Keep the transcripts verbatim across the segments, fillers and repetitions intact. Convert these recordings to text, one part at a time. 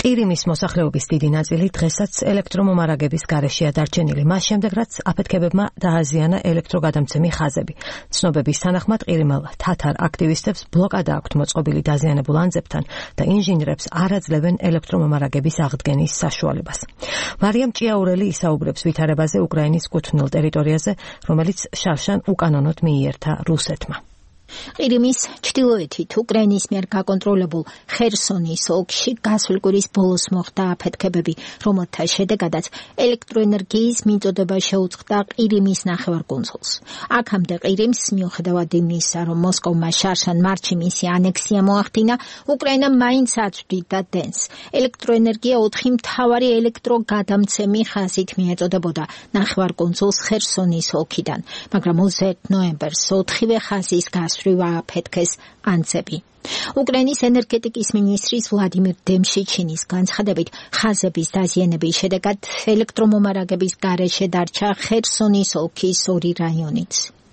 ყირიმის მოსახლეობის დიდი ნაწილი დღესაც ელექტრომომარაგების გარეშეა დარჩენილი. მას შემდეგ, რაც აფეთქებებმა დააზიანა ელექტროგადამცემი ხაზები. ცნობების თანახმად ყირიმელ თათარ აქტივისტებს ბლოკადა აქვთ მოწყობილი დაზიანებულ ანძებთან და ინჟინრებს არ აძლევენ ელექტრომომარაგების აღდგენის საშუალებას. მარიამ ჭიაურელი ისაუბრებს ვითარებაზე უკრაინის კუთვნილ ტერიტორიაზე, რომელიც შარშან უკანონოდ მიიერთა რუსეთმა. ყირიმის ჩრდილოეთით უკრაინის მიერ გაკონტროლებულ ხერსონის ოლქში გასული კვირის ბოლოს მოხდა აფეთქებები, რომელთა შედეგადაც ელექტროენერგიის მიწოდება შეუწყდა ყირიმის ნახევარკუნძულს. აქამდე ყირიმს მიუხედავად იმისა, რომ მოსკოვმა შარშან მარტში მისი ანექსია მოახდინა, უკრაინა მაინც აწვდიდა დენს. ელექტროენერგია ოთხი მთავარი ელექტროგადამცემი ხაზით მიეწოდებოდა ნახევარკუნძულს ხერსონის ოლქიდან, მაგრამ ოცდაერთი ნოემბერს ოთხივე ხაზის გასვლა აფეთქეს ანძები. უკრაინის ენერგეტიკის მინისტრის ვლადიმირ დემშიჩინის განცხადებით, ხაზების დაზიანების შედეგად ელექტრომომარაგების გარეშე დარჩა ხერსონის ოლქის ორი რაიონიც.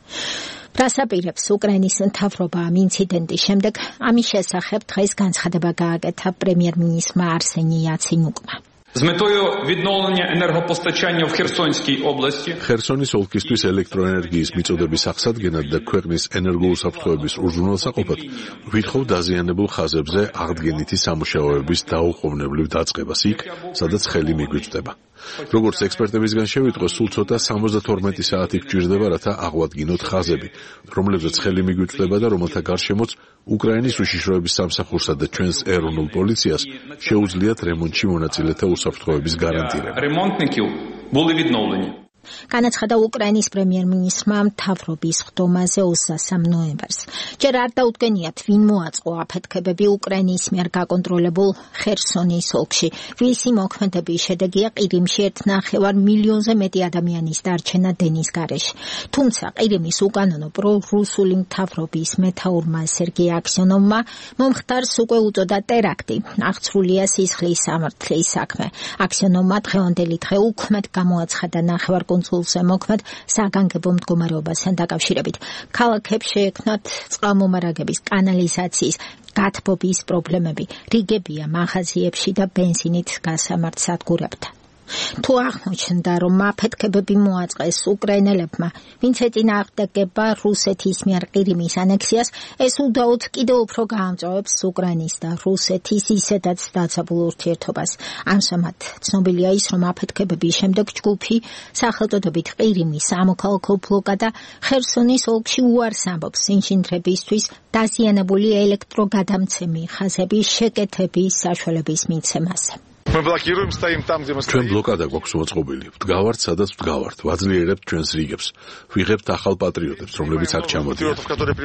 რას აპირებს უკრაინის მთავრობა ამ ინციდენტის შემდეგ, ამის შესახებ დღეს განცხადება გააკეთა პრემიერ-მინისტრმა არსენი яценюкმა. З метою відновлення енергопостачання в Херсонській області Херсоნის ოლქისთვის ელექტროენერგიის მიწოდების აღსადგენად და ქვეყნის ენერგოუსაფრთხოების უზრუნველსაყოფად ვითხოვ დაზიანებულ ხაზებზე აღდგენითი სამუშაოების დაუყოვნებლივ დაწყებას იქ, სადაც ხელი მიგვიწვდება. როგორც ექსპერტებისგან შევიტყო, სულ ცოტა სამოცდათორმეტი საათი გჭირდება, რათა აღვადგინოთ ხაზები, რომლებზეც ხელი მიგვიწვდება და რომელთა გარშემოც უკრაინის უშიშროების სამსახურსა და ჩვენს ეროვნულ პოლიციას შეუძლიათ რემონტში მონაწილეთა უსაფრთხოების გარანტირება. ремонтників були відновлені. განაცხადა უკრაინის პრემიერ-მინისტრმა მთავრობის ხდომაზე ოცდასამ ნოემბერს. ჯერ არ დაუდგენიათ, ვინ მოაწყო აფეთქებები უკრაინის მიერ გაკონტროლებულ ხერსონის ოლქში. ვისი მოქმედების შედეგია ყირიმში ერთ ნახევარ მილიონზე მეტი ადამიანის დარჩენა დენის გარეშე. თუმცა ყირიმის უკანონო პრორუსული მთავრობის მეთაურმა სერგეი აქსიონოვმა მომხდარს უკვე უწოდა ტერაქტი. აღწრულია სისხლის სამართლის საქმე. აქსიონოვმა დღევანდელი დღე უქმედ გამოაცხადა ნახევარ კონსულზე მოქმედ საგანგებო მდგომარეობასთან დაკავშირებით. ქალაქებს შეექმნათ წყალმომარაგების, კანალიზაციის, გათბობის პრობლემები, რიგებია მაღაზიებში და ბენზინით გასამართ სადგურებთან. თუ აღმოჩნდა, რომ აფეთქებები მოაწყეს უკრაინელებმა, ვინც ეწინააღმდეგება რუსეთის მიერ ყირიმის ანექსიას, ეს უდაოდ კიდევ უფრო გაამწვავებს უკრაინის და რუსეთის ისედაც დაცაბულ ურთიერთობას. ამჟამად ცნობილია ის, რომ აფეთქებების შემდეგ ჯგუფი სახელწოდებით ყირიმის სამოქალაქო ბლოკადა ხერსონის ოლქში უარს ამბობს ინჟინრებისთვის დაზიანებული ელექტროგადამცემი ხაზების შეკეთების საშუალების მიცემაზე. ჩვენ ბლოკადა გვაქვს მოწყობილი. ვდგავართ, სადაც ვდგავართ. ვაძლიერებთ ჩვენს რიგებს. ვიღებთ ახალ პატრიოტებს, რომლებიც აქ ჩამოდიან.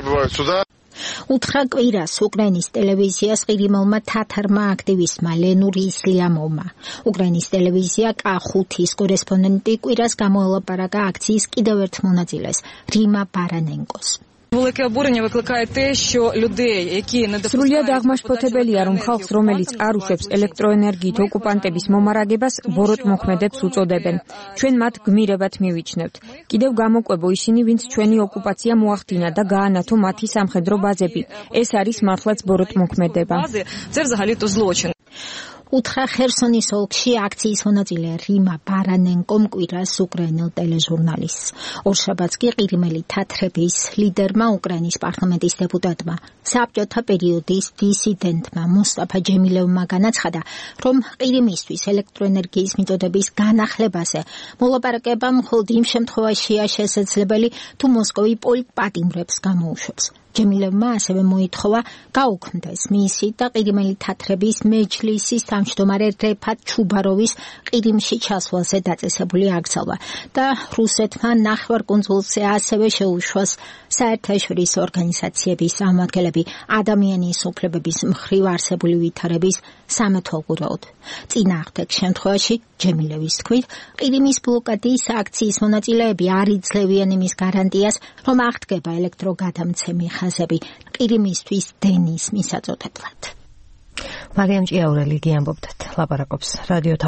უთხრა კვირას უკრაინის ტელევიზიას ყირიმელმა თათარმა აქტივისტმა ლენურ ისლიამოვმა. უკრაინის ტელევიზია კა ხუთის კორესპონდენტი კვირას გამოელაპარაკა აქციის კიდევ ერთ მონაწილეს, რიმა ბარანენკოს. Велике обурення викликає те, що людей, які не სრულიად აღმაშფოთებელია, რომ ხალხს, რომელიც არ უშვებს ელექტროენერგიით ოკუპანტების მომარაგებას, ბოროტმოქმედებს უწოდებენ. ჩვენ მათ გმირებად მივიჩნევთ. კიდევ გამოკვებო ისინი, ვინც ჩვენი ოკუპაცია მოახდინა და გაანათო მათი სამხედრო ბაზები. ეს არის მართლაც ბოროტმოქმედება. Це взагалі-то злочин. უთხრა ხერსონის ოლქში აქციის მონაწილე რიმა ბარანენკომ კვირას უკრაინელ ტელეჟურნალისტს. ორშაბათს კი ყირიმელი თათრების ლიდერმა უკრაინის პარლამენტის დეპუტატმა, საბჭოთა პერიოდის დისიდენტმა მუსტაფა ჯემილევმა განაცხადა, რომ ყირიმისთვის ელექტროენერგიის მიწოდების განახლებაზე მოლაპარაკება მხოლოდ იმ შემთხვევაშია შესაძლებელი, თუ მოსკოვი პოლიტპატიმრებს გამოუშვებს. ჯემილევმა ასევე მოითხოვა გაუქმდეს მისი და ყირიმელი თათრების მეჯლისის თავმჯდომარე რეფათ ჩუბაროვის ყირიმში ჩასვლაზე დაწესებული აკრძალვა და რუსეთმა ნახევარკუნძულზე ასევე შეუშვას საერთაშორისო ორგანიზაციების წარმომადგენლები ადამიანის უფლებების მხრივ არსებული ვითარების სამეთვალყურეოდ. წინააღმდეგ შემთხვევაში ჯემილევის თქმით, ყირიმის ბლოკადის აქციის მონაწილეები არ იძლევიან იმის გარანტიას, რომ აღდგება ელექტროგადამცემი ხაზები ყირიმისთვის დენის მისაწოდებლად. მარიამ ჭიაურელი გიამბობდათ, ლაპარაკობს რადიო